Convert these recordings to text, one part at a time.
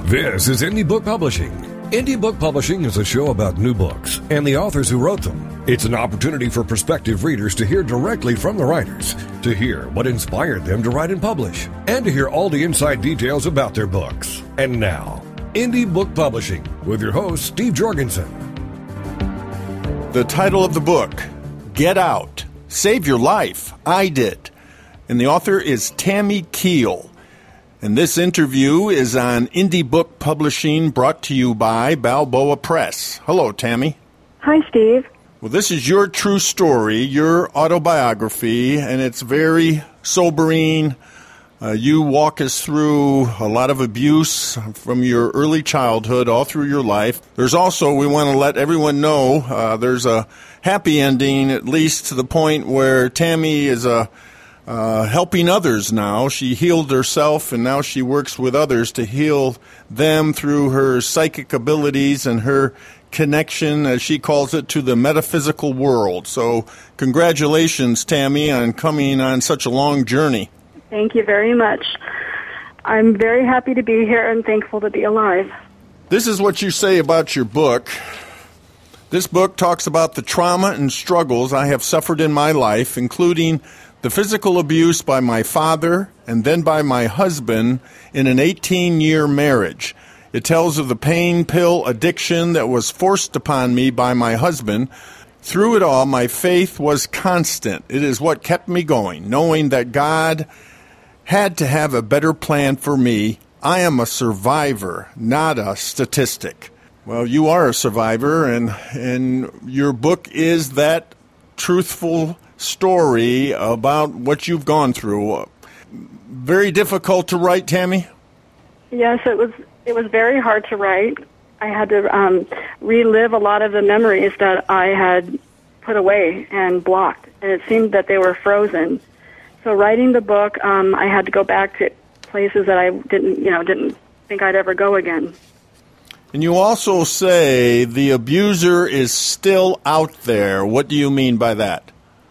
This is Indie Book Publishing. Indie Book Publishing is a show about new books and the authors who wrote them. It's an opportunity for prospective readers to hear directly from the writers, to hear what inspired them to write and publish, and to hear all the inside details about their books. And now, Indie Book Publishing with your host, Steve Jorgensen. The title of the book, Get Out, Save Your Life, I Did. And the author is Tammy Kiel. And this interview is on Indie Book Publishing, brought to you by Balboa Press. Hello, Tammy. Hi, Steve. Well, this is your true story, your autobiography, and it's very sobering. You walk us through a lot of abuse from your early childhood all through your life. There's also, we want to let everyone know, there's a happy ending, at least to the point where Tammy is helping others now. She healed herself, and now she works with others to heal them through her psychic abilities and her connection, as she calls it, to the metaphysical world. So congratulations, Tammy, on coming on such a long journey. Thank you very much. I'm very happy to be here and thankful to be alive. This is what you say about your book. This book talks about the trauma and struggles I have suffered in my life, including the physical abuse by my father and then by my husband in an 18-year marriage. It tells of the pain pill addiction that was forced upon me by my husband. Through it all, my faith was constant. It is what kept me going, knowing that God had to have a better plan for me. I am a survivor, not a statistic. Well, you are a survivor, and your book is that truthful story about what you've gone through. Very difficult to write, Tammy? Yes, it was very hard to write. I had to relive a lot of the memories that I had put away and blocked, and it seemed that they were frozen. So writing the book, I had to go back to places that I didn't think I'd ever go again. And you also say the abuser is still out there. What do you mean by that?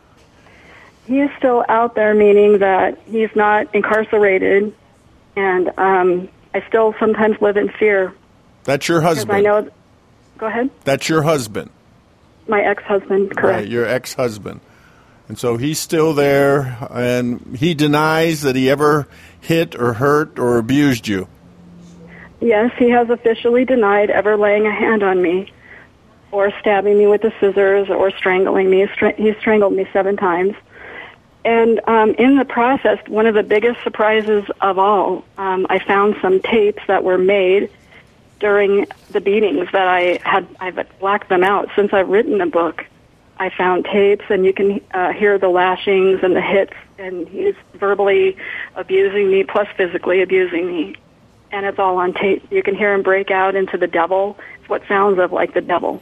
He is still out there, meaning that he's not incarcerated, and I still sometimes live in fear. That's your husband? I know. Go ahead. That's your husband? My ex-husband, correct. Right, your ex-husband. And so he's still there, and he denies that he ever hit or hurt or abused you. Yes, he has officially denied ever laying a hand on me or stabbing me with the scissors or strangling me. He strangled me 7 times. And in the process, one of the biggest surprises of all, I found some tapes that were made during the beatings that I've blacked them out. Since I've written the book, I found tapes, and you can hear the lashings and the hits, and he's verbally abusing me plus physically abusing me. And it's all on tape. You can hear him break out into the devil. It's what sounds of like the devil.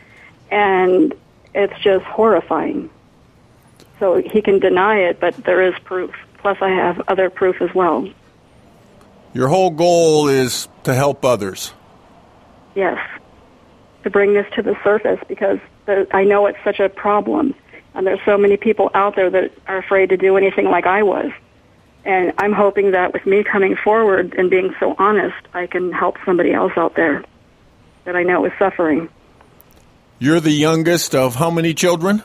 And it's just horrifying. So he can deny it, but there is proof. Plus, I have other proof as well. Your whole goal is to help others. Yes, to bring this to the surface, because I know it's such a problem. And there's so many people out there that are afraid to do anything like I was. And I'm hoping that with me coming forward and being so honest, I can help somebody else out there that I know is suffering. You're the youngest of how many children?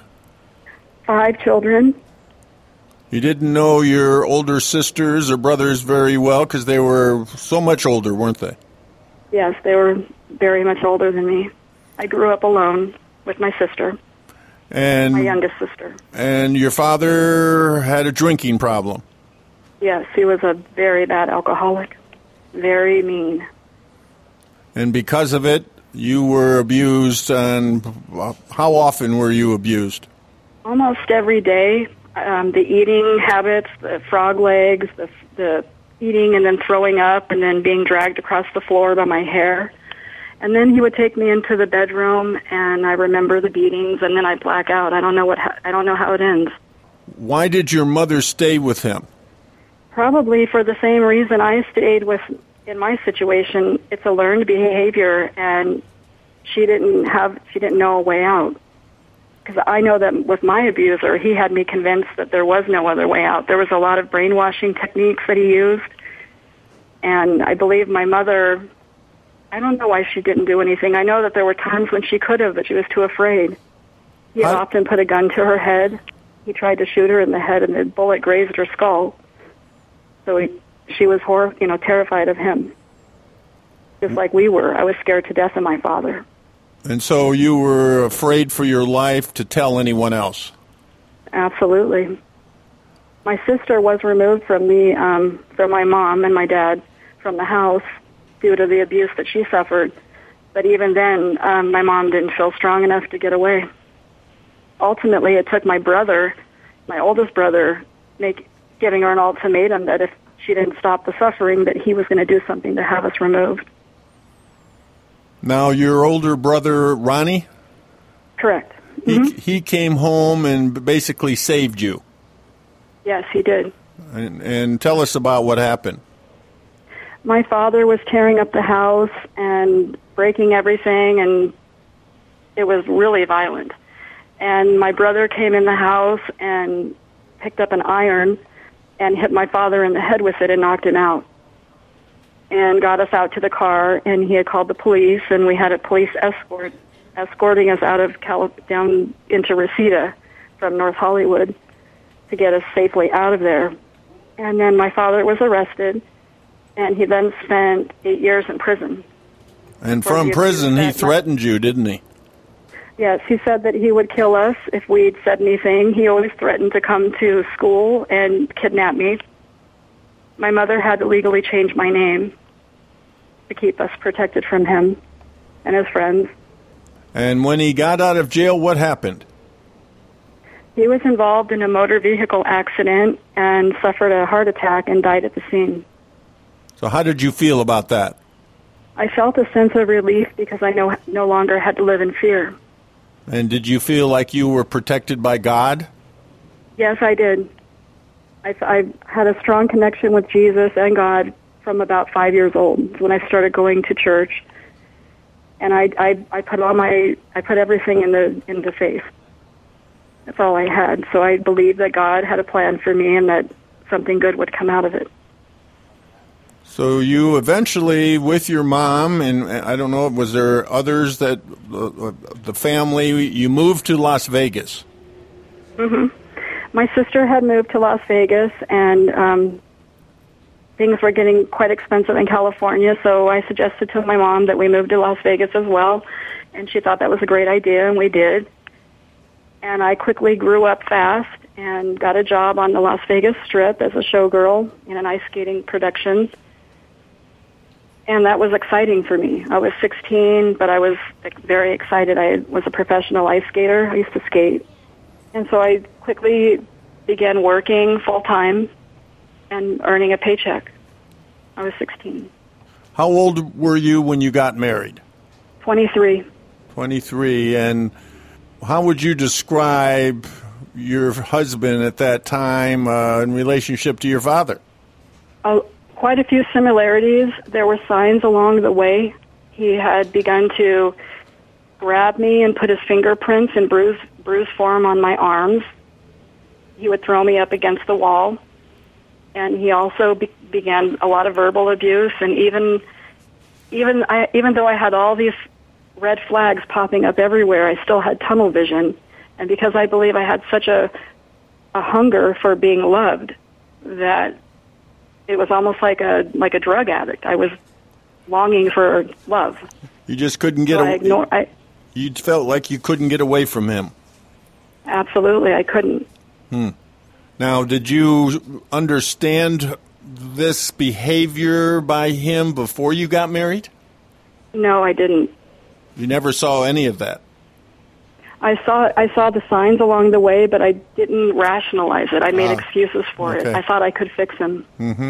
5 children. You didn't know your older sisters or brothers very well because they were so much older, weren't they? Yes, they were very much older than me. I grew up alone with my sister, my youngest sister. And your father had a drinking problem? Yes, he was a very bad alcoholic, very mean. And because of it, you were abused, and how often were you abused? Almost every day. The eating habits, the frog legs, the eating and then throwing up and then being dragged across the floor by my hair. And then he would take me into the bedroom, and I remember the beatings, and then I black out. I don't know how it ends. Why did your mother stay with him? Probably for the same reason I stayed with in my situation. It's a learned behavior, and she didn't know a way out. Because I know that with my abuser, he had me convinced that there was no other way out. There was a lot of brainwashing techniques that he used, and I believe my mother I don't know why she didn't do anything. I know that there were times when she could have, but she was too afraid. He had often put a gun to her head. He tried to shoot her in the head, and the bullet grazed her skull. So she was terrified of him, just like we were. I was scared to death of my father. And so you were afraid for your life to tell anyone else? Absolutely. My sister was removed from my mom and my dad from the house due to the abuse that she suffered. But even then, my mom didn't feel strong enough to get away. Ultimately, it took my brother, my oldest brother, giving her an ultimatum that if she didn't stop the suffering, that he was going to do something to have us removed. Now, your older brother, Ronnie? Correct. He came home and basically saved you. Yes, he did. And tell us about what happened. My father was tearing up the house and breaking everything, and it was really violent. And my brother came in the house and picked up an iron and hit my father in the head with it and knocked him out, and got us out to the car, and he had called the police, and we had a police escorting us out of down into Reseda from North Hollywood to get us safely out of there. And then my father was arrested, and he then spent 8 years in prison. And from prison, he threatened you, didn't he? Yes, he said that he would kill us if we'd said anything. He always threatened to come to school and kidnap me. My mother had to legally change my name to keep us protected from him and his friends. And when he got out of jail, what happened? He was involved in a motor vehicle accident and suffered a heart attack and died at the scene. So how did you feel about that? I felt a sense of relief because I no longer had to live in fear. And did you feel like you were protected by God? Yes, I did. I had a strong connection with Jesus and God from about 5 years old when I started going to church, and I put everything in the faith. That's all I had. So I believed that God had a plan for me and that something good would come out of it. So you eventually, with your mom, and I don't know, was there others that, the family, you moved to Las Vegas? Mm-hmm. My sister had moved to Las Vegas, and things were getting quite expensive in California, so I suggested to my mom that we move to Las Vegas as well, and she thought that was a great idea, and we did. And I quickly grew up fast and got a job on the Las Vegas Strip as a showgirl in an ice skating production. And that was exciting for me. I was 16, but I was very excited. I was a professional ice skater. I used to skate. And so I quickly began working full-time and earning a paycheck. I was 16. How old were you when you got married? 23. 23. And how would you describe your husband at that time in relationship to your father? Quite a few similarities. There were signs along the way. He had begun to grab me and put his fingerprints in bruise form on my arms. He would throw me up against the wall. And he also began a lot of verbal abuse. And even though I had all these red flags popping up everywhere, I still had tunnel vision. And because I believe I had such a hunger for being loved, that it was almost like a drug addict. I was longing for love. You just couldn't get away. You felt like you couldn't get away from him. Absolutely, I couldn't. Now, did you understand this behavior by him before you got married? No, I didn't. You never saw any of that? I saw the signs along the way, but I didn't rationalize it. I made excuses for it. I thought I could fix him,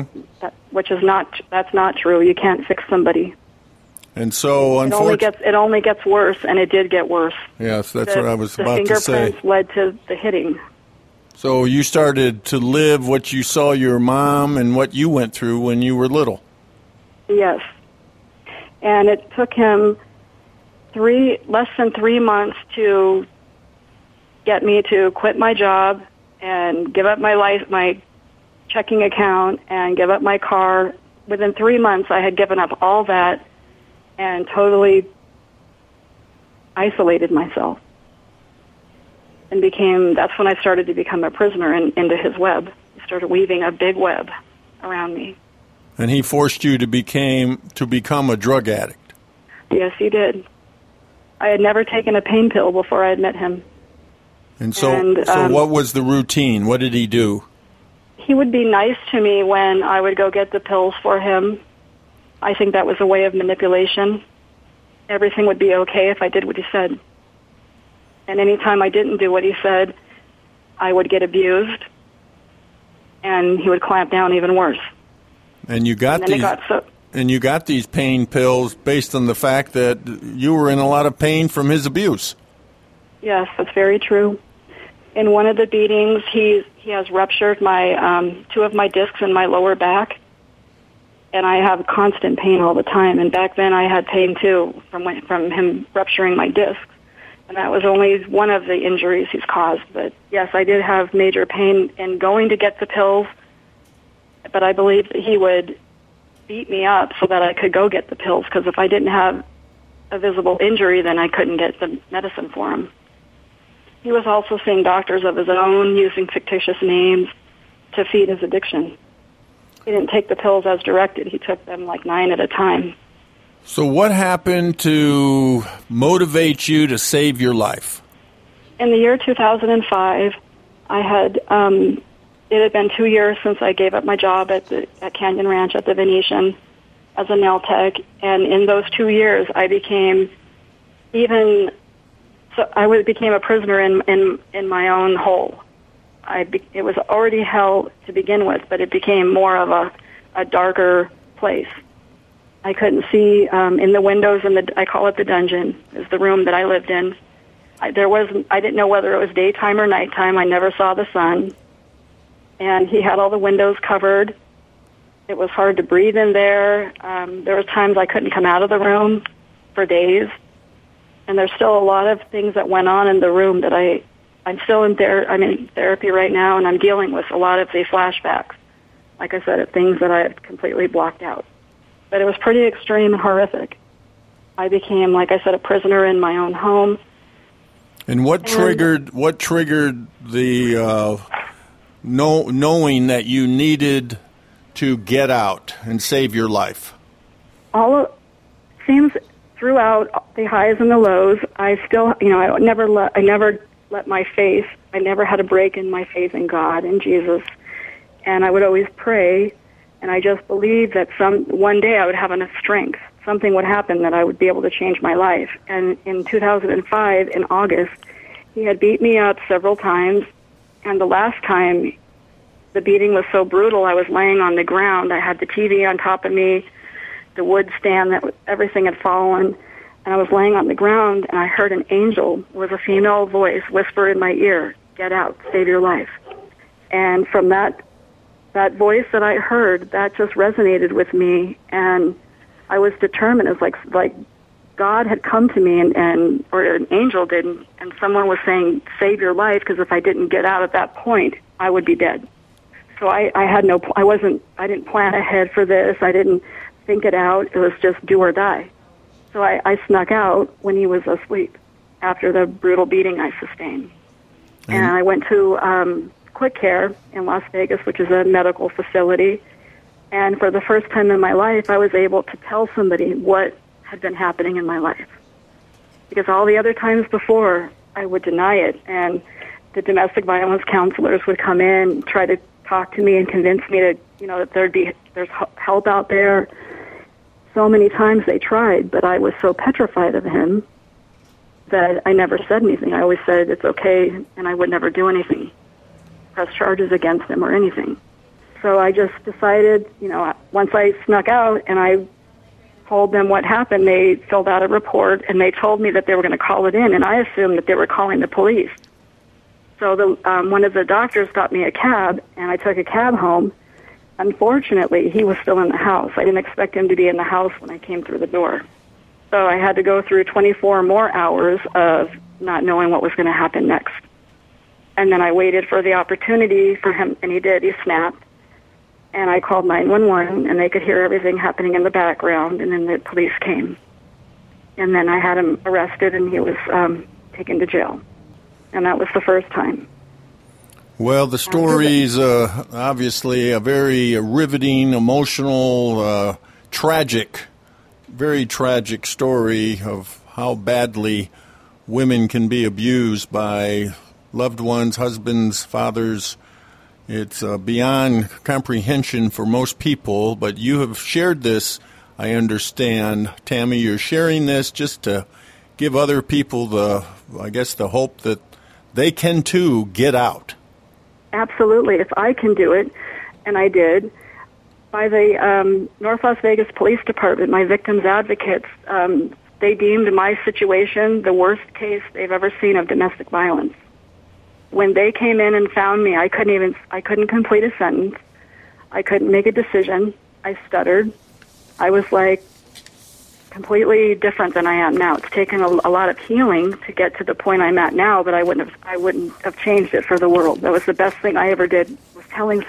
that's not true. You can't fix somebody. And so, unfortunately, it only gets worse, and it did get worse. Yes, that's what I was about to say. The fingerprints led to the hitting. So you started to live what you saw your mom and what you went through when you were little. Yes, and it took him less than 3 months to get me to quit my job and give up my checking account and give up my car. Within 3 months, I had given up all that and totally isolated myself. And that's when I started to become a prisoner into his web. He started weaving a big web around me. And he forced you to become a drug addict. Yes, he did. I had never taken a pain pill before I had met him. And so what was the routine? What did he do? He would be nice to me when I would go get the pills for him. I think that was a way of manipulation. Everything would be okay if I did what he said. And anytime I didn't do what he said, I would get abused, and he would clamp down even worse. And you got these pain pills based on the fact that you were in a lot of pain from his abuse. Yes, that's very true. In one of the beatings, he has ruptured my 2 of my discs in my lower back, and I have constant pain all the time. And back then, I had pain too from him rupturing my discs, and that was only one of the injuries he's caused. But yes, I did have major pain in going to get the pills. But I believe that he would beat me up so that I could go get the pills, because if I didn't have a visible injury, then I couldn't get the medicine for him. He was also seeing doctors of his own, using fictitious names to feed his addiction. He didn't take the pills as directed. He took them like 9 at a time. So what happened to motivate you to save your life? In the year 2005, I had... it had been 2 years since I gave up my job at Canyon Ranch at the Venetian as a nail tech, and in those 2 years, I became became a prisoner in my own hole. It was already hell to begin with, but it became more of a darker place. I couldn't see in the windows, I call it the dungeon, is the room that I lived in. I didn't know whether it was daytime or nighttime. I never saw the sun. And he had all the windows covered. It was hard to breathe in there. There were times I couldn't come out of the room for days. And there's still a lot of things that went on in the room that I'm still in I'm in therapy right now, and I'm dealing with a lot of the flashbacks. Like I said, of things that I had completely blocked out. But it was pretty extreme and horrific. I became, like I said, a prisoner in my own home. And what triggered the knowing that you needed to get out and save your life? Seems throughout the highs and the lows, I still, I never let my faith, I never had a break in my faith in God and Jesus. And I would always pray, and I just believed that one day I would have enough strength. Something would happen that I would be able to change my life. And in 2005, in August, he had beat me up several times. And the last time, the beating was so brutal, I was laying on the ground. I had the TV on top of me, the wood stand, everything had fallen. And I was laying on the ground, and I heard an angel with a female voice whisper in my ear, "Get out, save your life." And from that voice that I heard, that just resonated with me. And I was determined. It was like God had come to me, or an angel did, and someone was saying, "Save your life," because if I didn't get out at that point, I would be dead. So I didn't plan ahead for this. I didn't think it out. It was just do or die. So I snuck out when he was asleep after the brutal beating I sustained. And I went to Quick Care in Las Vegas, which is a medical facility. And for the first time in my life, I was able to tell somebody what had been happening in my life. Because all the other times before, I would deny it. And the domestic violence counselors would come in, try to talk to me and convince me that, that there's help out there. So many times they tried, but I was so petrified of him that I never said anything. I always said it's okay, and I would never do anything, press charges against him or anything. So I just decided, once I snuck out and I told them what happened, they filled out a report, and they told me that they were going to call it in, and I assumed that they were calling the police. So one of the doctors got me a cab, and I took a cab home. Unfortunately, he was still in the house. I didn't expect him to be in the house when I came through the door. So I had to go through 24 more hours of not knowing what was going to happen next. And then I waited for the opportunity for him, and he did. He snapped. And I called 911, and they could hear everything happening in the background, and then the police came. and then I had him arrested, and he was taken to jail. And that was the first time. Well, the story's obviously a very riveting, emotional, tragic, very tragic story of how badly women can be abused by loved ones, husbands, fathers. It's beyond comprehension for most people, but you have shared this, I understand. Tammy, you're sharing this just to give other people the hope that they can too get out. Absolutely. If I can do it, and I did, by the North Las Vegas Police Department, my victims' advocates, they deemed my situation the worst case they've ever seen of domestic violence. When they came in and found me, I couldn't complete a sentence. I couldn't make a decision. I stuttered. I was like completely different than I am now. It's taken a lot of healing to get to the point I'm at now, but I wouldn't have changed it for the world. That was the best thing I ever did, was tell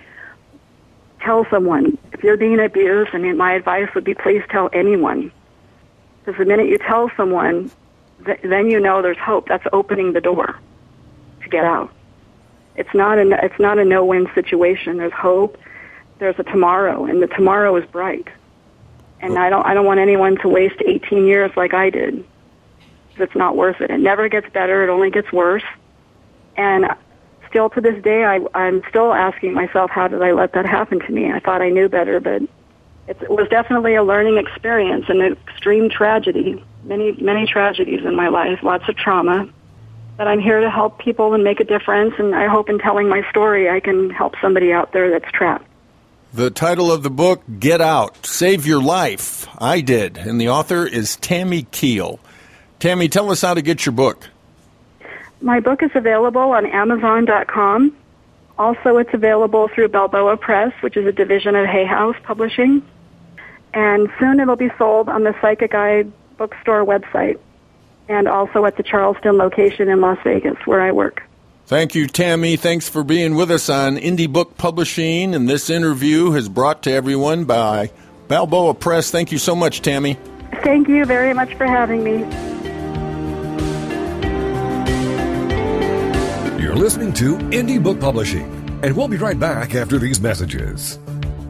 someone, if you're being abused, and my advice would be please tell anyone. Because the minute you tell someone, then you know there's hope. That's opening the door to get out. It's not a no-win situation. There's hope. There's a tomorrow, and the tomorrow is bright. And I don't want anyone to waste 18 years like I did. It's not worth it. It never gets better. It only gets worse. And still to this day, I'm still asking myself, how did I let that happen to me? I thought I knew better, but it was definitely a learning experience, and an extreme tragedy. Many tragedies in my life, lots of trauma. But I'm here to help people and make a difference, and I hope in telling my story I can help somebody out there that's trapped. The title of the book, Get Out, Save Your Life. I did. And the author is Tammy Keil. Tammy, tell us how to get your book. My book is available on Amazon.com. Also, it's available through Balboa Press, which is a division of Hay House Publishing. And soon it'll be sold on the Psychic Eye bookstore website, and also at the Charleston location in Las Vegas, where I work. Thank you, Tammy. Thanks for being with us on Indie Book Publishing, and this interview is brought to everyone by Balboa Press. Thank you so much, Tammy. Thank you very much for having me. You're listening to Indie Book Publishing, and we'll be right back after these messages.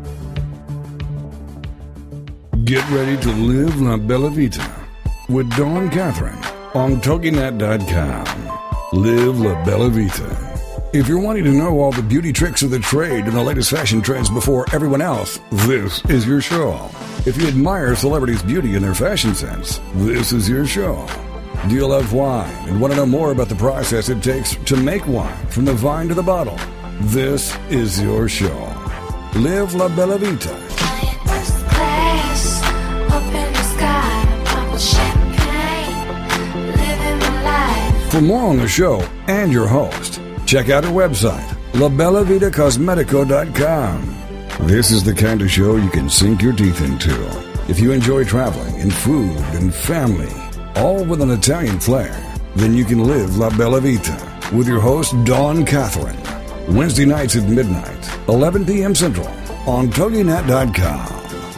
Get ready to live La Bella Vita with Dawn Catherine on TogiNet.com. Live La Bella Vita. If you're wanting to know all the beauty tricks of the trade and the latest fashion trends before everyone else, this is your show. If you admire celebrities' beauty and their fashion sense, this is your show. Do you love wine and want to know more about the process it takes to make wine from the vine to the bottle? This is your show. Live La Bella Vita. First class, up in the sky, pop champagne, living my life. For more on the show and your host, check out our website, labellavitacosmetico.com. This is the kind of show you can sink your teeth into. If you enjoy traveling and food and family, all with an Italian flair, then you can live La Bella Vita with your host, Dawn Catherine. Wednesday nights at midnight, 11 p.m. Central, on TogiNet.com.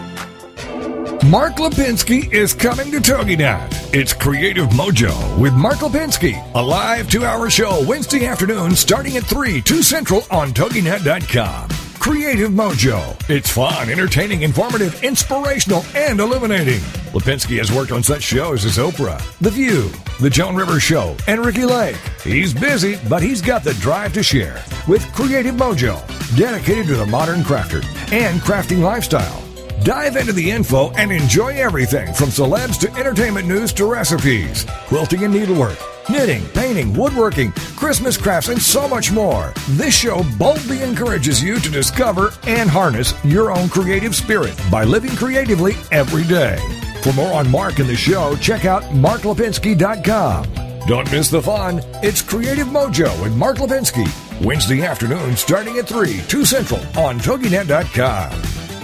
Mark Lipinski is coming to TogiNet. It's Creative Mojo with Mark Lipinski, a live 2-hour show Wednesday afternoon starting at 2 Central on TogiNet.com. Creative Mojo. It's fun, entertaining, informative, inspirational, and illuminating. Lipinski has worked on such shows as Oprah, The View, The Joan Rivers Show, and Ricky Lake. He's busy, but he's got the drive to share with Creative Mojo, dedicated to the modern crafter and crafting lifestyle. Dive into the info and enjoy everything from celebs to entertainment news to recipes, quilting and needlework, knitting, painting, woodworking, Christmas crafts, and so much more. This show boldly encourages you to discover and harness your own creative spirit by living creatively every day. For more on Mark and the show, check out marklipinski.com. Don't miss the fun. It's Creative Mojo with Mark Lipinski, Wednesday afternoon starting at 2 Central on TogiNet.com.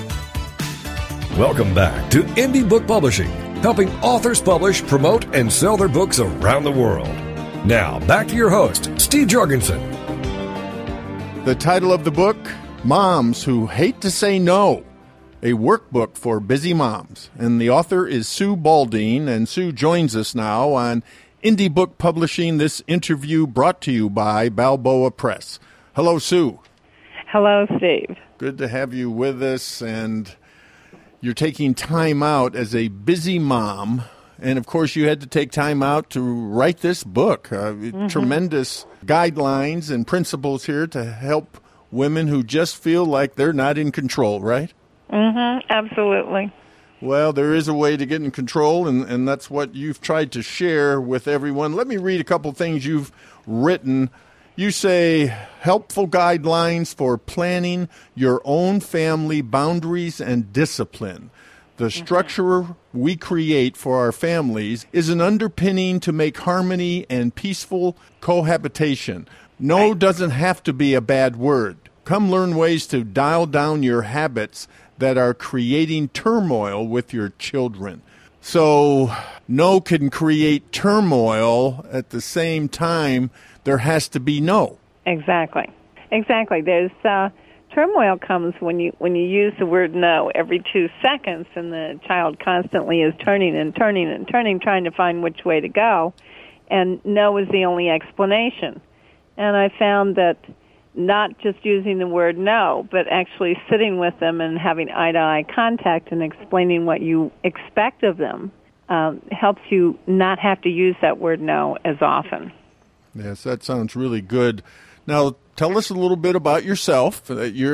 Welcome back to Indie Book Publishing, helping authors publish, promote, and sell their books around the world. Now, back to your host, Steve Jorgensen. The title of the book, Moms Who Hate to Say No. a workbook for busy moms. And the author is Sue Baldine, and Sue joins us now on Indie Book Publishing. This interview brought to you by Balboa Press. Hello, Sue. Hello, Steve. Good to have you with us, and you're taking time out as a busy mom. And, of course, you had to take time out to write this book. Tremendous guidelines and principles here to help women who just feel like they're not in control, right? Absolutely. Well, there is a way to get in control, and that's what you've tried to share with everyone. Let me read a couple things you've written. You say, helpful guidelines for planning your own family boundaries and discipline. The structure we create for our families is an underpinning to make harmony and peaceful cohabitation. No doesn't have to be a bad word. Come learn ways to dial down your habits that are creating turmoil with your children. So no can create turmoil. At the same time, there has to be no. Exactly. There's turmoil comes when you use the word no every 2 seconds, and the child constantly is turning, trying to find which way to go, and no is the only explanation. And I found that not just using the word no, but actually sitting with them and having eye-to-eye contact and explaining what you expect of them helps you not have to use that word no as often. Yes, that sounds really good. Now, tell us a little bit about yourself.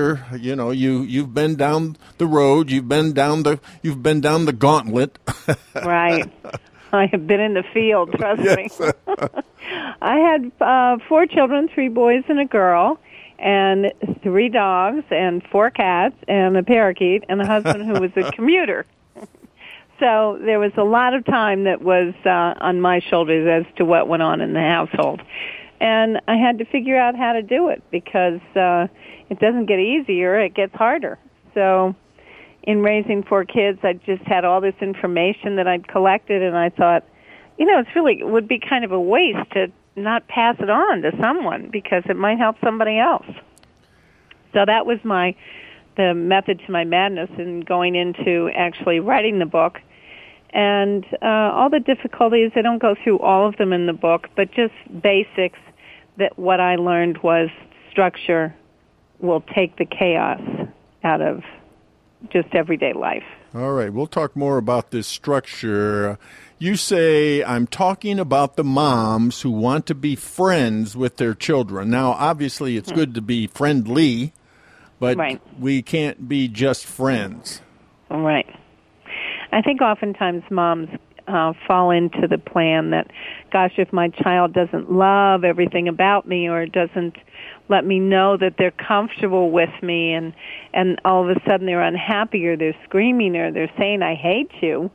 You've been down the road. You've been down the gauntlet. Right. I have been in the field. Trust me. I had 4 children, 3 boys and a girl, and 3 dogs and 4 cats and a parakeet and a husband who was a commuter. So there was a lot of time that was on my shoulders as to what went on in the household. And I had to figure out how to do it because it doesn't get easier, it gets harder. So in raising 4 kids, I just had all this information that I'd collected, and I thought, it would be kind of a waste to not pass it on to someone because it might help somebody else. So that was the method to my madness in going into actually writing the book. And all the difficulties, I don't go through all of them in the book, but just basics. That what I learned was structure will take the chaos out of just everyday life. All right, we'll talk more about this structure. You say, I'm talking about the moms who want to be friends with their children. Now, obviously, it's good to be friendly, but we can't be just friends. Right. I think oftentimes moms fall into the plan that, gosh, if my child doesn't love everything about me or doesn't let me know that they're comfortable with me and all of a sudden they're unhappy or they're screaming or they're saying, I hate you,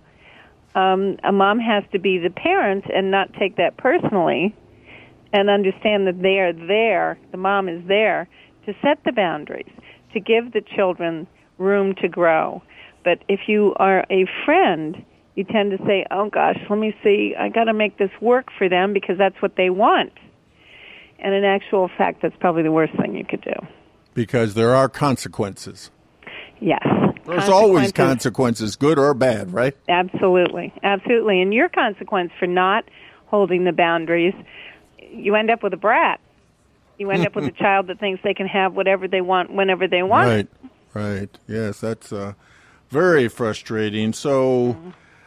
a mom has to be the parent and not take that personally and understand that they are there, the mom is there, to set the boundaries, to give the children room to grow. But if you are a friend, you tend to say, oh, gosh, let me see, I got to make this work for them because that's what they want. And in actual fact, that's probably the worst thing you could do. Because there are consequences. Yes. There's always consequences, good or bad, right? Absolutely. And your consequence for not holding the boundaries, you end up with a brat. You end up with a child that thinks they can have whatever they want whenever they want. Right. Yes, that's very frustrating. So,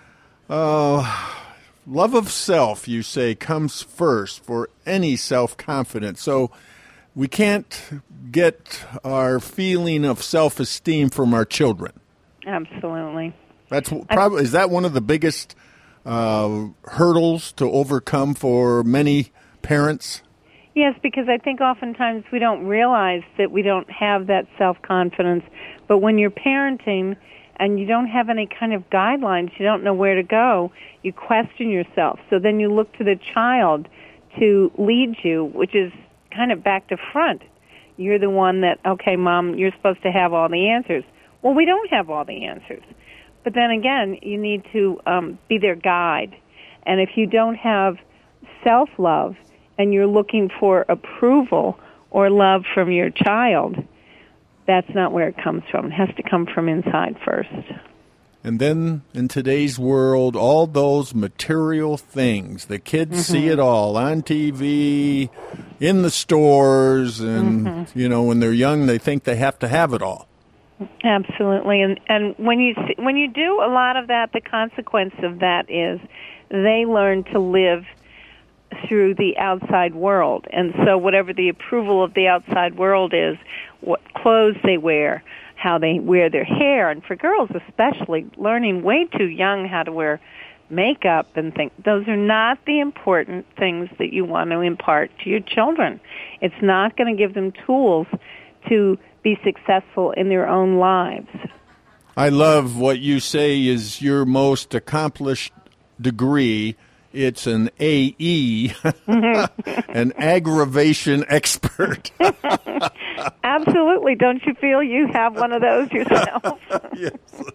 love of self, you say, comes first for any self-confidence. So we can't get our feeling of self-esteem from our children. Absolutely. That's probably, is that one of the biggest hurdles to overcome for many parents? Yes, because I think oftentimes we don't realize that we don't have that self-confidence. But when you're parenting and you don't have any kind of guidelines, you don't know where to go, you question yourself. So then you look to the child to lead you, which is kind of back to front. You're the one that, okay, Mom, you're supposed to have all the answers. Well, we don't have all the answers. But then again, you need to be their guide. And if you don't have self-love and you're looking for approval or love from your child, that's not where it comes from. It has to come from inside first. And then in today's world, all those material things, the kids see it all on TV, in the stores, and, when they're young, they think they have to have it all. Absolutely. And when you do a lot of that, the consequence of that is they learn to live through the outside world. And so whatever the approval of the outside world is, what clothes they wear, how they wear their hair, and for girls especially, learning way too young how to wear makeup and things. Those are not the important things that you want to impart to your children. It's not going to give them tools to be successful in their own lives. I love what you say is your most accomplished degree. It's an AE, an aggravation expert. Absolutely. Don't you feel you have one of those yourself? Yes.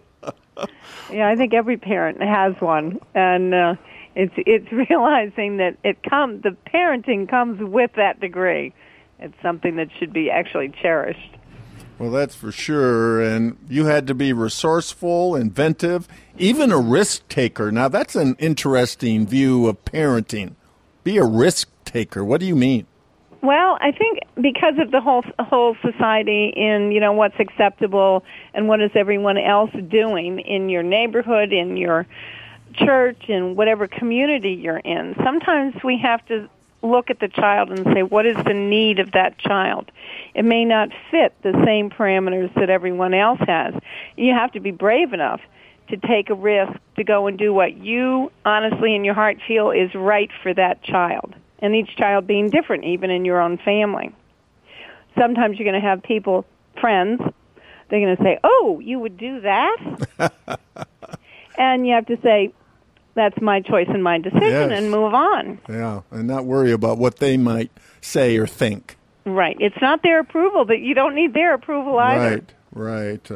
Yeah, I think every parent has one, and it's realizing that the parenting comes with that degree. It's something that should be actually cherished. Well, that's for sure. And you had to be resourceful, inventive, even a risk taker. Now, that's an interesting view of parenting. Be a risk taker. What do you mean? Well, I think because of the whole society in, what's acceptable and what is everyone else doing in your neighborhood, in your church, in whatever community you're in, sometimes we have to look at the child and say, what is the need of that child? It may not fit the same parameters that everyone else has. You have to be brave enough to take a risk to go and do what you honestly in your heart feel is right for that child. And each child being different, even in your own family. Sometimes you're going to have people, friends, they're going to say, oh, you would do that? And you have to say, that's my choice and my decision, and move on. Yeah, and not worry about what they might say or think. Right. It's not their approval, but you don't need their approval either. Right.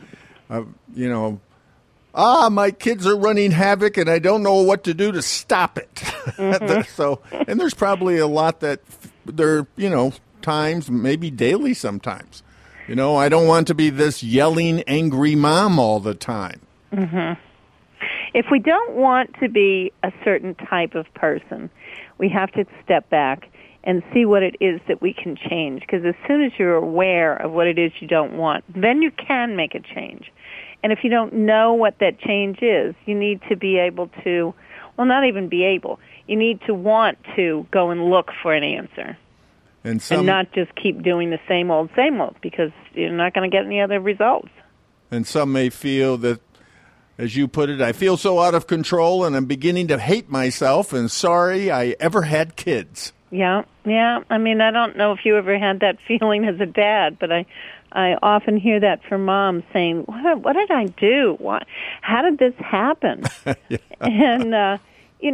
My kids are running havoc, and I don't know what to do to stop it. So, and there's probably a lot that there, times, maybe daily sometimes. I don't want to be this yelling, angry mom all the time. Mm-hmm. If we don't want to be a certain type of person, we have to step back and see what it is that we can change. Because as soon as you're aware of what it is you don't want, then you can make a change. And if you don't know what that change is, you need to be able to, not even be able, you need to want to go and look for an answer. And not just keep doing the same old, because you're not going to get any other results. And some may feel that, as you put it, I feel so out of control and I'm beginning to hate myself and sorry I ever had kids. Yeah. I mean, I don't know if you ever had that feeling as a dad, but I often hear that from moms saying, what did I do? How did this happen? Yeah. And,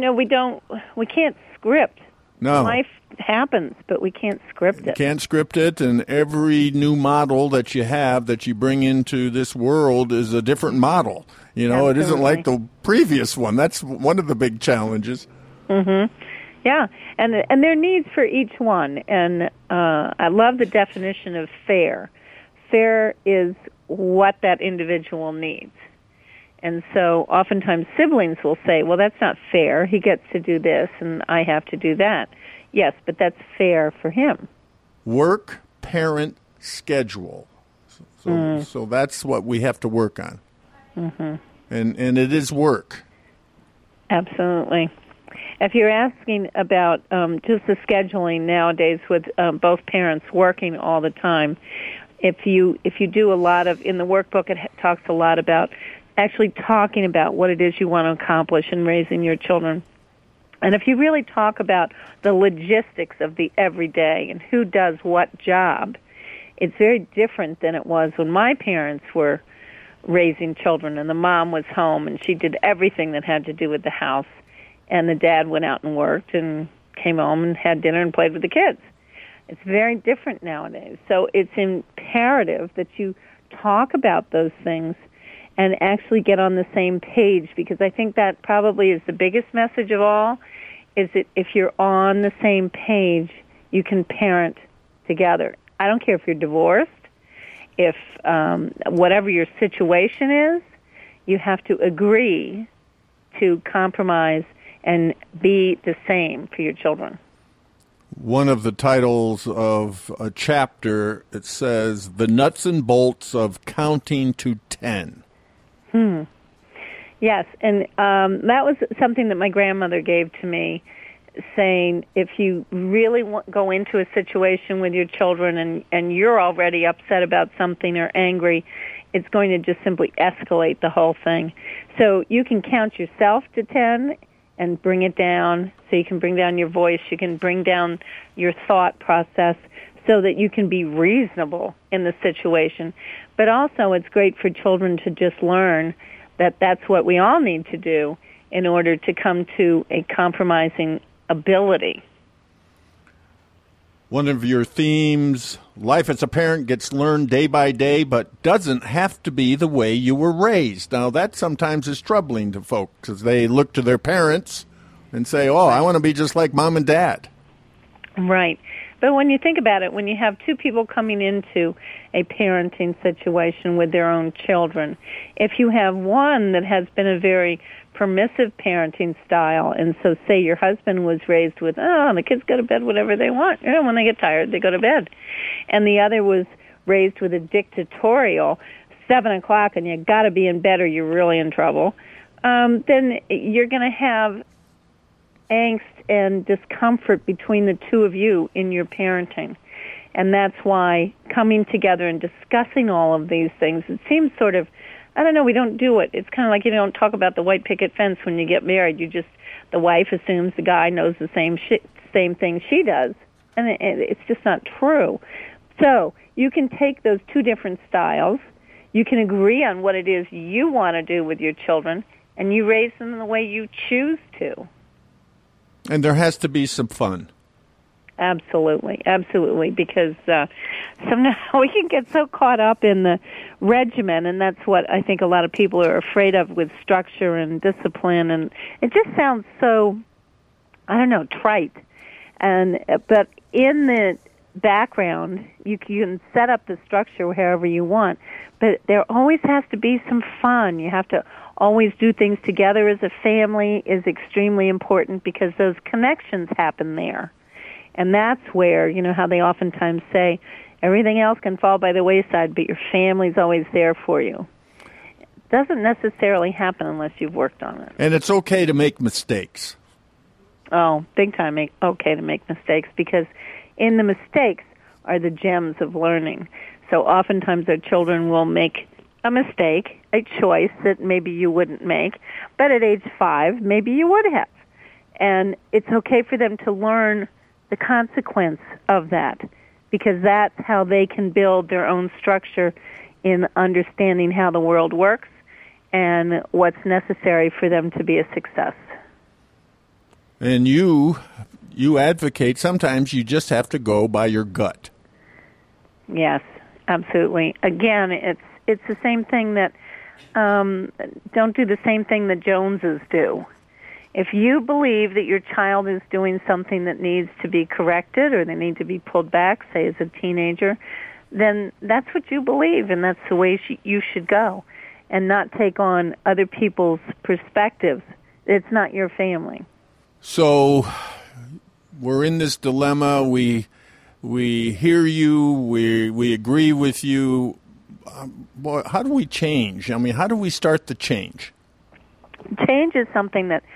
we can't script. No. Life happens, but we can't script it. Can't script it, and every new model that you have that you bring into this world is a different model. Absolutely. It isn't like the previous one. That's one of the big challenges. Mm-hmm. Yeah, and there are needs for each one, and I love the definition of fair. Fair is what that individual needs. And so oftentimes siblings will say, well, that's not fair. He gets to do this, and I have to do that. Yes, but that's fair for him. Work, parent, schedule. So that's what we have to work on. Mm-hmm. And it is work. Absolutely. If you're asking about just the scheduling nowadays with both parents working all the time, if you do a lot of, in the workbook it talks a lot about actually talking about what it is you want to accomplish in raising your children. And if you really talk about the logistics of the everyday and who does what job, it's very different than it was when my parents were raising children and the mom was home and she did everything that had to do with the house and the dad went out and worked and came home and had dinner and played with the kids. It's very different nowadays. So it's imperative that you talk about those things and actually get on the same page, because I think that probably is the biggest message of all, is that if you're on the same page, you can parent together. I don't care if you're divorced. if whatever your situation is, you have to agree to compromise and be the same for your children. One of the titles of a chapter, it says, The Nuts and Bolts of Counting to 10. Yes, and that was something that my grandmother gave to me, saying if you really go into a situation with your children and you're already upset about something or angry, it's going to just simply escalate the whole thing. So you can count yourself to 10 and bring it down, so you can bring down your voice, you can bring down your thought process so that you can be reasonable in the situation. But also it's great for children to just learn that that's what we all need to do in order to come to a compromising ability. One of your themes, life as a parent gets learned day by day, but doesn't have to be the way you were raised. Now, that sometimes is troubling to folks as they look to their parents and say, oh, I want to be just like mom and dad. Right. But when you think about it, when you have two people coming into a parenting situation with their own children, if you have one that has been a very permissive parenting style, and so say your husband was raised with, the kids go to bed whenever they want. When they get tired, they go to bed. And the other was raised with a dictatorial, 7 o'clock and you got to be in bed or you're really in trouble, then you're going to have angst and discomfort between the two of you in your parenting. And that's why coming together and discussing all of these things, it seems sort of, I don't know, we don't do it. It's kind of like you don't talk about the white picket fence when you get married. The wife assumes the guy knows the same thing she does. And it's just not true. So you can take those two different styles. You can agree on what it is you want to do with your children, and you raise them in the way you choose to. And there has to be some fun. Absolutely, absolutely, because somehow we can get so caught up in the regimen, and that's what I think a lot of people are afraid of with structure and discipline, and it just sounds so, I don't know, trite. But in the background, you can set up the structure however you want, but there always has to be some fun. You have to always do things together as a family is extremely important because those connections happen there. And that's where, how they oftentimes say, everything else can fall by the wayside, but your family's always there for you. It doesn't necessarily happen unless you've worked on it. And it's okay to make mistakes. Oh, big time okay to make mistakes, because in the mistakes are the gems of learning. So oftentimes our children will make a mistake, a choice that maybe you wouldn't make, but at age 5, maybe you would have. And it's okay for them to learn the consequence of that, because that's how they can build their own structure in understanding how the world works and what's necessary for them to be a success. And you advocate sometimes you just have to go by your gut. Yes, absolutely. Again, it's the same thing that don't do the same thing the Joneses do. If you believe that your child is doing something that needs to be corrected or they need to be pulled back, say as a teenager, then that's what you believe, and that's the way you should go, and not take on other people's perspectives. It's not your family. So we're in this dilemma. We hear you. We agree with you. How do we change? I mean, how do we start the change? Change is something that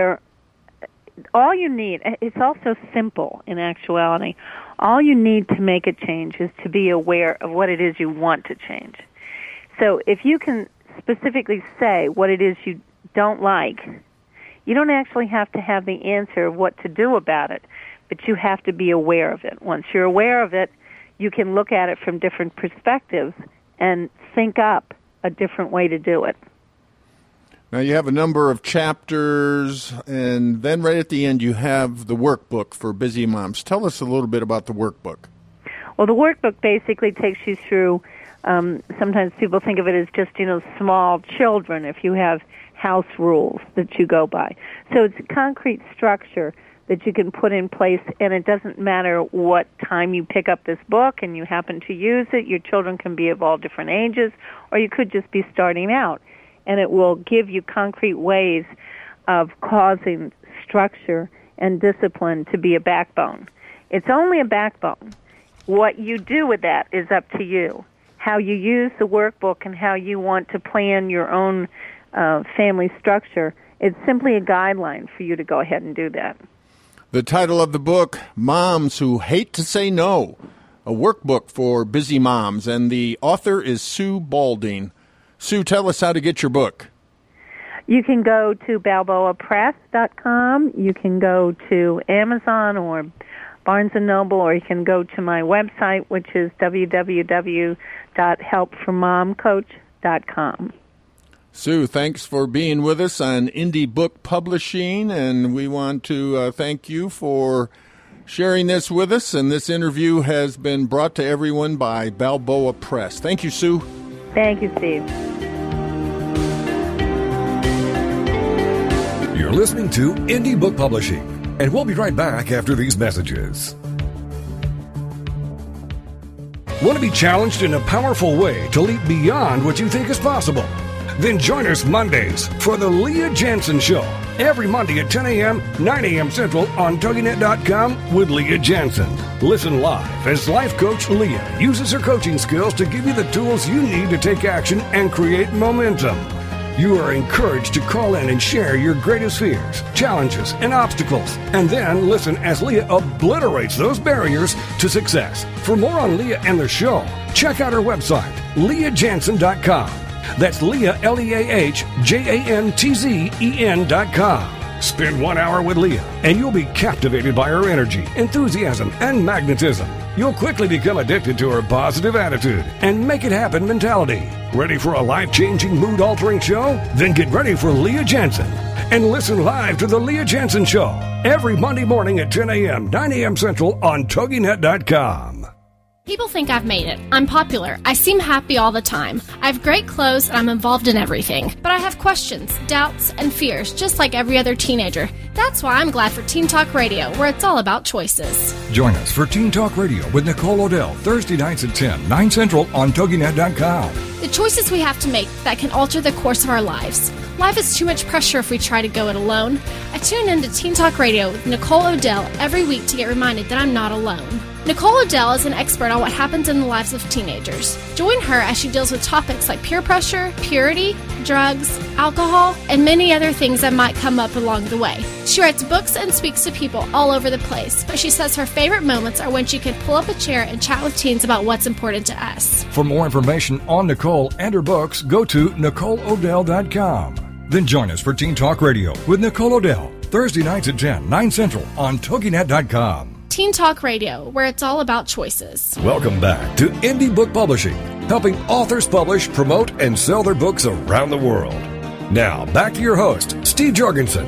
all you need, it's also simple in actuality. All you need to make a change is to be aware of what it is you want to change. So if you can specifically say what it is you don't like, you don't actually have to have the answer of what to do about it, but you have to be aware of it. Once you're aware of it, you can look at it from different perspectives and think up a different way to do it. Now, you have a number of chapters, and then right at the end you have the workbook for busy moms. Tell us a little bit about the workbook. Well, the workbook basically takes you through, sometimes people think of it as just, small children. If you have house rules that you go by. So it's a concrete structure that you can put in place, and it doesn't matter what time you pick up this book and you happen to use it. Your children can be of all different ages, or you could just be starting out. And it will give you concrete ways of causing structure and discipline to be a backbone. It's only a backbone. What you do with that is up to you. How you use the workbook and how you want to plan your own family structure, it's simply a guideline for you to go ahead and do that. The title of the book, Moms Who Hate to Say No, a workbook for busy moms, and the author is Sue Balding. Sue, tell us how to get your book. You can go to balboapress.com. You can go to Amazon or Barnes & Noble, or you can go to my website, which is www.helpformomcoach.com. Sue, thanks for being with us on Indie Book Publishing, and we want to thank you for sharing this with us. And this interview has been brought to everyone by Balboa Press. Thank you, Sue. Thank you, Steve. You're listening to Indie Book Publishing, and we'll be right back after these messages. Want to be challenged in a powerful way to leap beyond what you think is possible? Then join us Mondays for the Leah Jensen Show. Every Monday at 10 a.m., 9 a.m. Central on TogiNet.com with Leah Jensen. Listen live as life coach Leah uses her coaching skills to give you the tools you need to take action and create momentum. You are encouraged to call in and share your greatest fears, challenges, and obstacles, and then listen as Leah obliterates those barriers to success. For more on Leah and the show, check out her website, LeahJansen.com. That's Leah, LeahJantzen.com. Spend 1 hour with Leah, and you'll be captivated by her energy, enthusiasm, and magnetism. You'll quickly become addicted to her positive attitude and make it happen mentality. Ready for a life-changing, mood-altering show? Then get ready for Leah Jensen and listen live to The Leah Jensen Show every Monday morning at 10 a.m., 9 a.m. Central on TogiNet.com. People think I've made it. I'm popular. I seem happy all the time. I have great clothes and I'm involved in everything. But I have questions, doubts, and fears, just like every other teenager. That's why I'm glad for Teen Talk Radio, where it's all about choices. Join us for Teen Talk Radio with Nicole Odell, Thursday nights at 10, 9 Central on TogiNet.com. The choices we have to make that can alter the course of our lives. Life is too much pressure if we try to go it alone. I tune in to Teen Talk Radio with Nicole Odell every week to get reminded that I'm not alone. Nicole Odell is an expert on what happens in the lives of teenagers. Join her as she deals with topics like peer pressure, purity, drugs, alcohol, and many other things that might come up along the way. She writes books and speaks to people all over the place, but she says her favorite moments are when she can pull up a chair and chat with teens about what's important to us. For more information on Nicole and her books, go to NicoleOdell.com. Then join us for Teen Talk Radio with Nicole Odell, Thursday nights at 10, 9 Central on TogiNet.com. Teen Talk Radio, where it's all about choices. Welcome back to Indie Book Publishing, helping authors publish, promote, and sell their books around the world. Now, back to your host, Steve Jorgensen.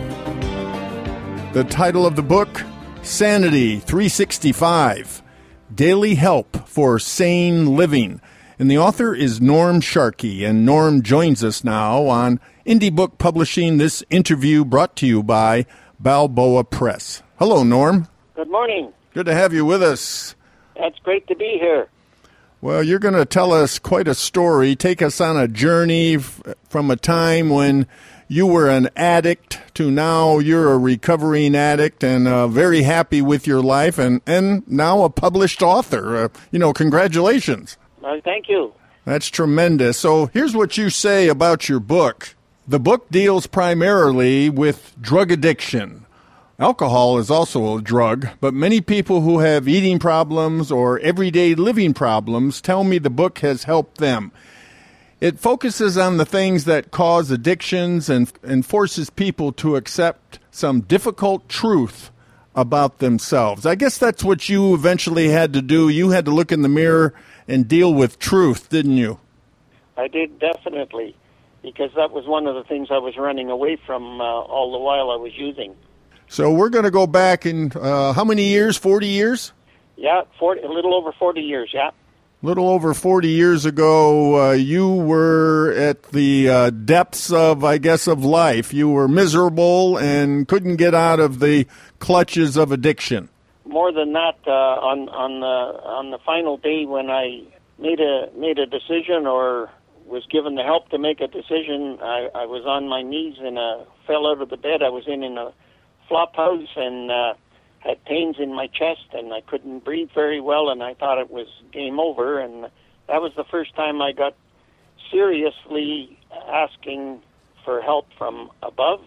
The title of the book, Sanity 365, Daily Help for Sane Living. And the author is Norm Sharkey, and Norm joins us now on Indie Book Publishing, this interview brought to you by Balboa Press. Hello, Norm. Good morning. Good to have you with us. That's great to be here. Well, you're going to tell us quite a story. Take us on a journey from a time when you were an addict to now you're a recovering addict and very happy with your life and now a published author. Congratulations. Thank you. That's tremendous. So here's what you say about your book. The book deals primarily with drug addiction. Alcohol is also a drug, but many people who have eating problems or everyday living problems tell me the book has helped them. It focuses on the things that cause addictions and forces people to accept some difficult truth about themselves. I guess that's what you eventually had to do. You had to look in the mirror and deal with truth, didn't you? I did, definitely, because that was one of the things I was running away from all the while I was using. So we're going to go back in how many years? 40 years? Yeah, a little over 40 years, yeah. little over 40 years ago, you were at the depths of, I guess, of life. You were miserable and couldn't get out of the clutches of addiction. More than that, on the final day when I made a decision or was given the help to make a decision, I was on my knees and fell out of the bed. I was in a flop house and had pains in my chest, and I couldn't breathe very well, and I thought it was game over. And that was the first time I got seriously asking for help from above,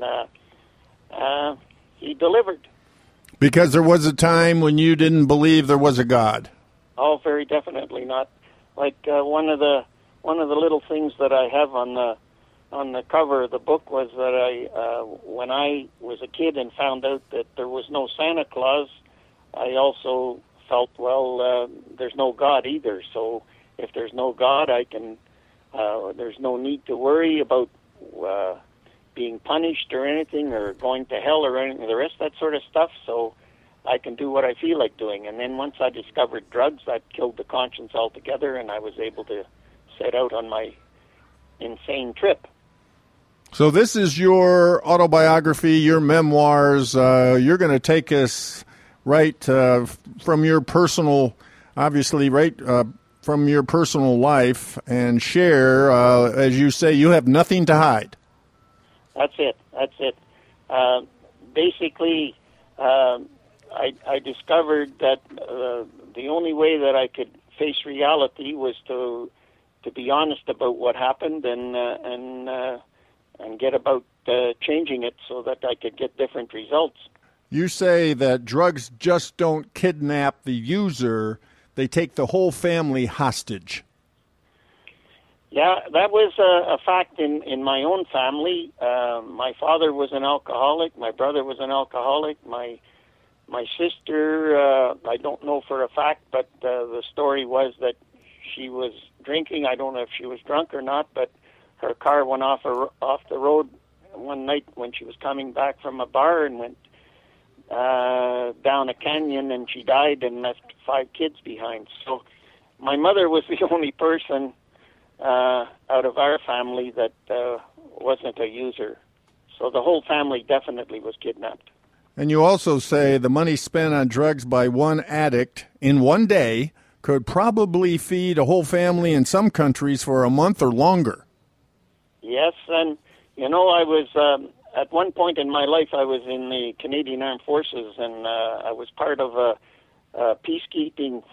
and he delivered. Because there was a time when you didn't believe there was a God. Oh, very definitely not. Like one of the little things that I have on the cover of the book was that when I was a kid and found out that there was no Santa Claus, I also felt, well, there's no God either. So if there's no God, there's no need to worry about being punished or anything, or going to hell or anything, the rest of that sort of stuff. So I can do what I feel like doing. And then once I discovered drugs, that killed the conscience altogether, and I was able to set out on my insane trip. So this is your autobiography, your memoirs. You're going to take us right from your personal, obviously, right from your personal life and share, as you say, you have nothing to hide. That's it. Basically, I discovered that the only way that I could face reality was to be honest about what happened and get about changing it so that I could get different results. You say that drugs just don't kidnap the user, they take the whole family hostage. Yeah, that was a fact in my own family. My father was an alcoholic. My brother was an alcoholic. My sister, I don't know for a fact, but the story was that she was drinking. I don't know if she was drunk or not, but her car went off the road one night when she was coming back from a bar and went down a canyon, and she died and left 5 kids behind. So my mother was the only person out of our family that wasn't a user. So the whole family definitely was kidnapped. And you also say the money spent on drugs by one addict in one day could probably feed a whole family in some countries for a month or longer. Yes, and I was at one point in my life I was in the Canadian Armed Forces, and I was part of a peacekeeping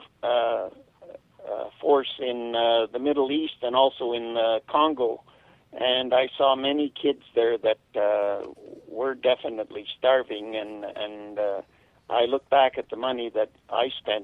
force in the Middle East and also in Congo, and I saw many kids there that were definitely starving, and I look back at the money that I spent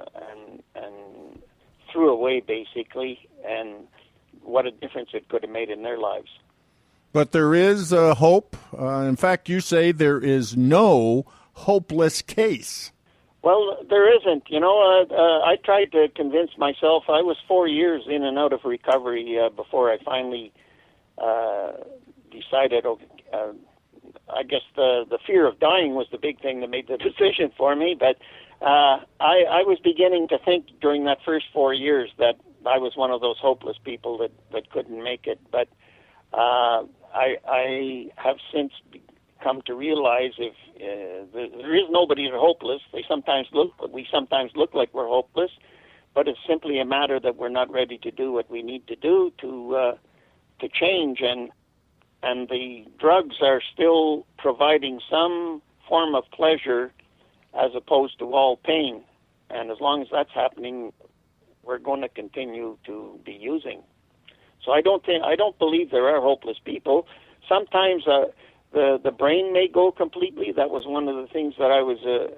and threw away basically, and what a difference it could have made in their lives. But there is hope. In fact, you say there is no hopeless case. Well, there isn't. I tried to convince myself. I was 4 years in and out of recovery before I finally decided, I guess the fear of dying was the big thing that made the decision for me. But I was beginning to think during that first 4 years that I was one of those hopeless people that couldn't make it. But I have since come to realize if there is nobody who's hopeless. We sometimes look like we're hopeless, but it's simply a matter that we're not ready to do what we need to do to change. And the drugs are still providing some form of pleasure as opposed to all pain. And as long as that's happening, we're going to continue to be using. So I don't believe there are hopeless people. Sometimes the brain may go completely. That was one of the things that I was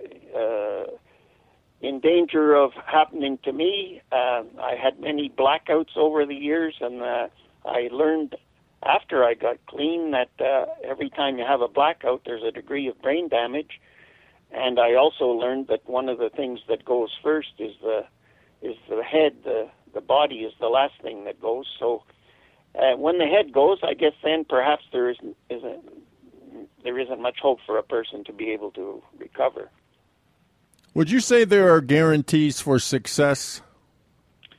in danger of happening to me. I had many blackouts over the years, and I learned after I got clean that every time you have a blackout, there's a degree of brain damage. And I also learned that one of the things that goes first is the head. The body is the last thing that goes. So when the head goes, I guess then perhaps there isn't much hope for a person to be able to recover. Would you say there are guarantees for success?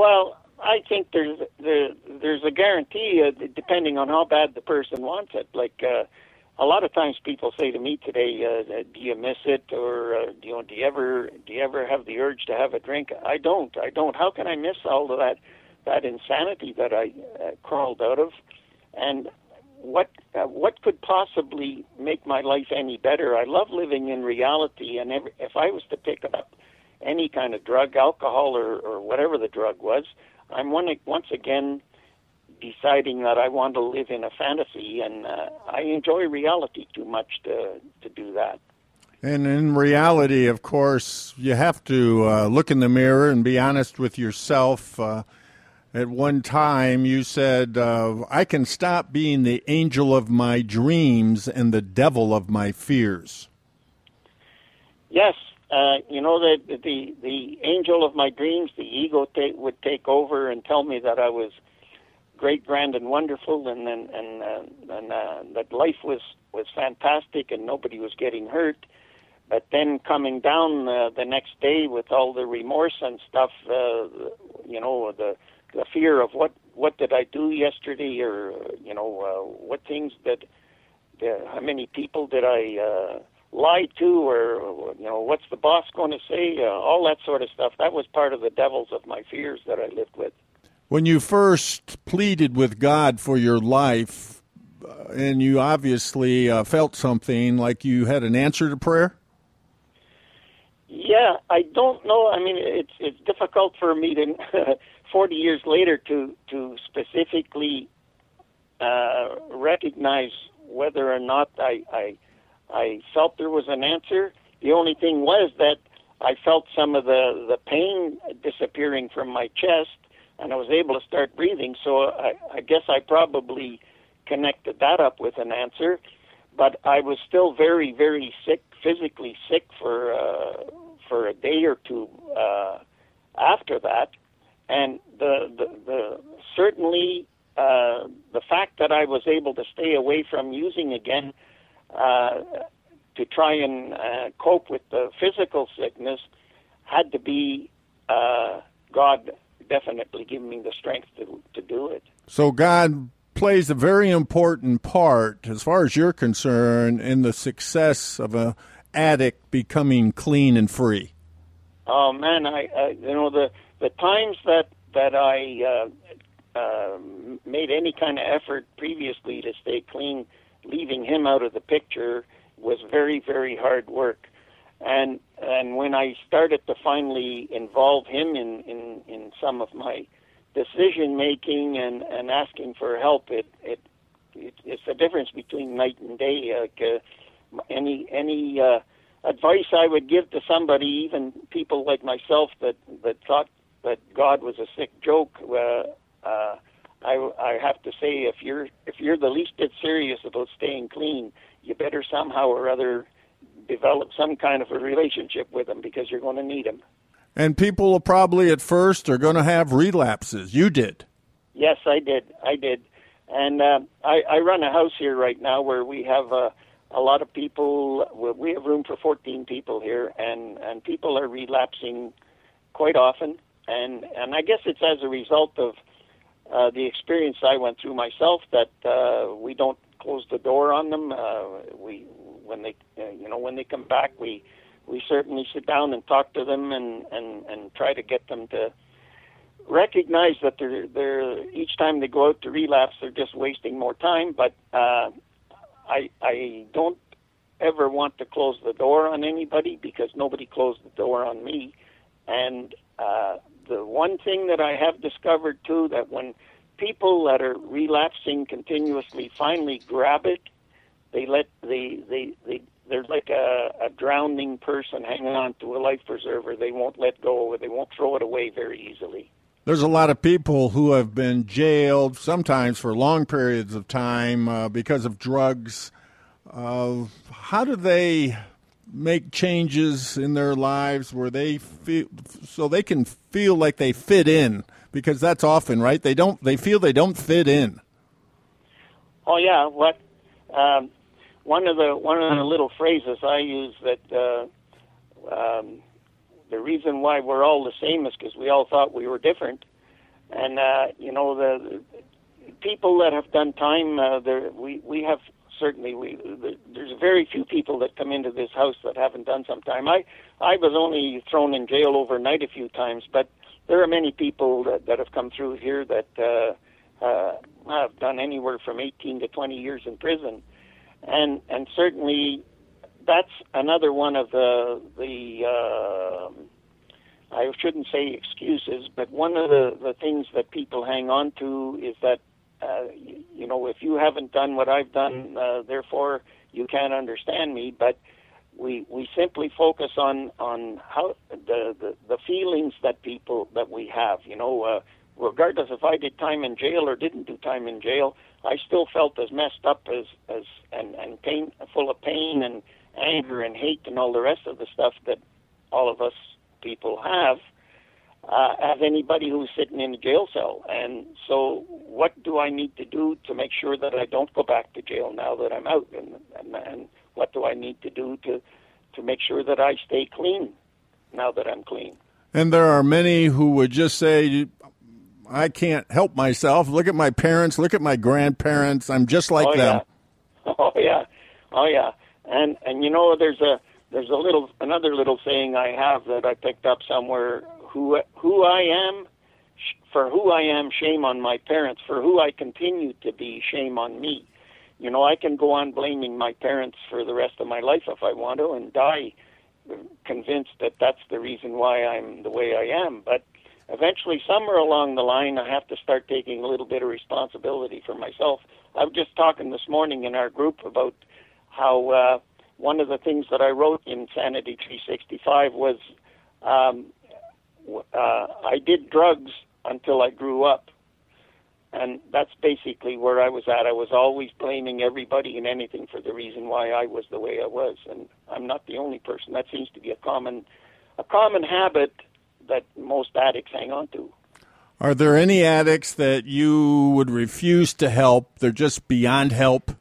Well, I think there's a guarantee, depending on how bad the person wants it. Like a lot of times, people say to me today, "Do you miss it, or do you ever have the urge to have a drink?" I don't. How can I miss all of that insanity that I crawled out of? And what could possibly make my life any better? I love living in reality, and if I was to pick up any kind of drug, alcohol or whatever the drug was, I'm once again deciding that I want to live in a fantasy, and I enjoy reality too much to do that. And in reality, of course, you have to look in the mirror and be honest with yourself. At one time, you said, I can stop being the angel of my dreams and the devil of my fears. Yes. That the angel of my dreams, the ego would take over and tell me that I was great, grand, and wonderful, and that life was fantastic and nobody was getting hurt. But then coming down the next day with all the remorse and stuff, the fear of what did I do yesterday, or what things how many people did I lie to, or what's the boss going to say, all that sort of stuff. That was part of the devils of my fears that I lived with. When you first pleaded with God for your life, and you obviously felt something like you had an answer to prayer? Yeah, I don't know. I mean, it's difficult for me to 40 years later to specifically recognize whether or not I felt there was an answer. The only thing was that I felt some of the pain disappearing from my chest, and I was able to start breathing. So I guess I probably connected that up with an answer. But I was still very, very sick, physically sick for a day or two after that. And certainly the fact that I was able to stay away from using again to try and cope with the physical sickness had to be God definitely giving me the strength to do it. So God plays a very important part, as far as you're concerned, in the success of an addict becoming clean and free. Oh man, the times that I made any kind of effort previously to stay clean, leaving him out of the picture was very, very hard work. And when I started to finally involve him in some of my decision making and asking for help, it's the difference between night and day. Like any advice I would give to somebody, even people like myself that thought that God was a sick joke, I have to say, if you're the least bit serious about staying clean, you better somehow or other develop some kind of a relationship with him, because you're going to need him. And people probably at first are going to have relapses. You did. Yes, I did. And I run a house here right now where we have a lot of people. We have room for 14 people here, and people are relapsing quite often. And I guess it's as a result of the experience I went through myself that we don't close the door on them. When they come back, we certainly sit down and talk to them and try to get them to recognize that they're each time they go out to relapse, they're just wasting more time. But I don't ever want to close the door on anybody, because nobody closed the door on me. And the one thing that I have discovered too, that when people that are relapsing continuously finally grab it, they're like a drowning person hanging on to a life preserver. They won't let go, or they won't throw it away very easily. There's a lot of people who have been jailed, sometimes for long periods of time, because of drugs. How do they make changes in their lives where they feel, so they can feel like they fit in? Because that's often, right? They feel they don't fit in. Oh yeah, one of the little phrases I use that the reason why we're all the same is because we all thought we were different. And the people that have done time, we have certainly there's very few people that come into this house that haven't done some time. I was only thrown in jail overnight a few times, but there are many people that have come through here that have done anywhere from 18 to 20 years in prison, and certainly that's another one of the I shouldn't say excuses, but one of the things that people hang on to is that if you haven't done what I've done, therefore you can't understand me. But we simply focus on how the feelings that we have. Regardless if I did time in jail or didn't do time in jail, I still felt as messed up and pain, full of pain and anger and hate and all the rest of the stuff that all of us people have, as anybody who's sitting in a jail cell. And so what do I need to do to make sure that I don't go back to jail now that I'm out? And what do I need to do to make sure that I stay clean now that I'm clean? And there are many who would just say, I can't help myself. Look at my parents. Look at my grandparents. I'm just like them. Yeah. Oh, yeah. And there's another little saying I have that I picked up somewhere. Who I am, for who I am, shame on my parents. For who I continue to be, shame on me. I can go on blaming my parents for the rest of my life if I want to and die convinced that that's the reason why I'm the way I am. But eventually, somewhere along the line, I have to start taking a little bit of responsibility for myself. I was just talking this morning in our group about how one of the things that I wrote in Sanity 365 was I did drugs until I grew up. And that's basically where I was at. I was always blaming everybody and anything for the reason why I was the way I was. And I'm not the only person. That seems to be a common habit that most addicts hang on to. Are there any addicts that you would refuse to help? They're just beyond help?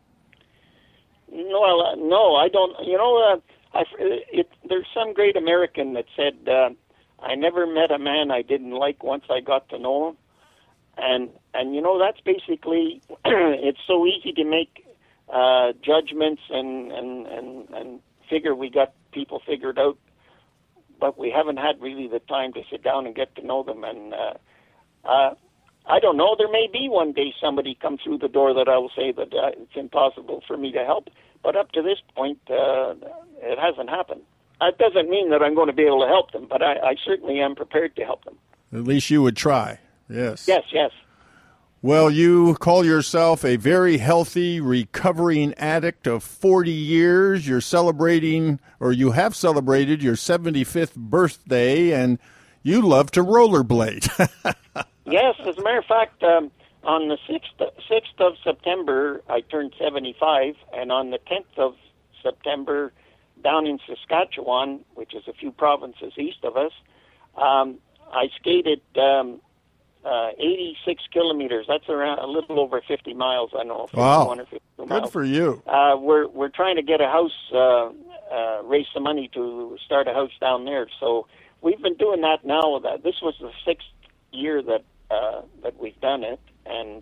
No, I don't. There's some great American that said, I never met a man I didn't like once I got to know him. And that's basically, it's so easy to make judgments and figure we got people figured out, but we haven't had really the time to sit down and get to know them. And I don't know, there may be one day somebody come through the door that I will say that it's impossible for me to help, but up to this point, it hasn't happened. That doesn't mean that I'm going to be able to help them, but I certainly am prepared to help them. At least you would try. Yes. Yes. Well, you call yourself a very healthy, recovering addict of 40 years. You're celebrating, or you have celebrated, your 75th birthday, and you love to rollerblade. Yes, as a matter of fact, on the 6th of September, I turned 75, and on the 10th of September, down in Saskatchewan, which is a few provinces east of us, I skated 86 kilometers. That's around a little over 50 miles. I know. 51 wow. Or 52 miles. Good for you. We're trying to get a house, raise some money to start a house down there. So we've been doing that now. This was the 6th year that we've done it, and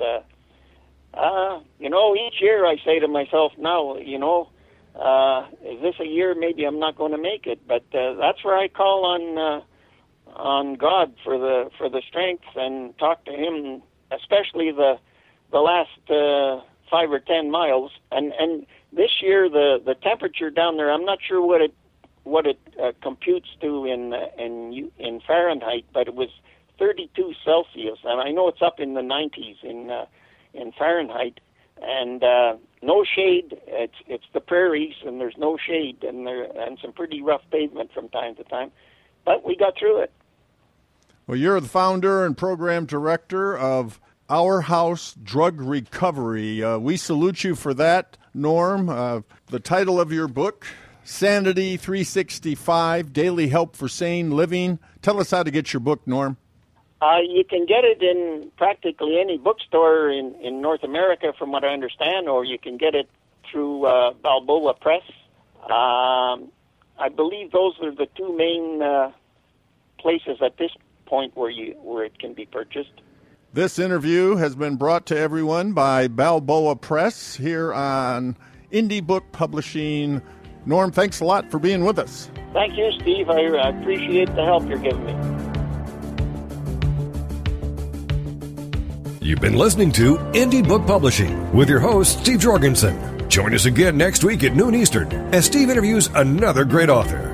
each year I say to myself, now, is this a year maybe I'm not going to make it? But that's where I call on God for the strength and talk to Him, especially the last 5 or 10 miles. And this year the temperature down there, I'm not sure what it computes to in Fahrenheit, but it was 32 Celsius, and I know it's up in the 90s in Fahrenheit. And no shade. It's the prairies, and there's no shade, and some pretty rough pavement from time to time. But we got through it. Well, you're the founder and program director of Our House Drug Recovery. We salute you for that, Norm. The title of your book, Sanity 365, Daily Help for Sane Living. Tell us how to get your book, Norm. You can get it in practically any bookstore in North America, from what I understand, or you can get it through Balboa Press. I believe those are the two main places at this point where it can be purchased. This interview has been brought to everyone by Balboa Press here on Indie Book Publishing. Norm, thanks a lot for being with us. Thank you, Steve. I appreciate the help you're giving me. You've been listening to Indie Book Publishing with your host, Steve Jorgensen. Join us again next week at noon Eastern as Steve interviews another great author.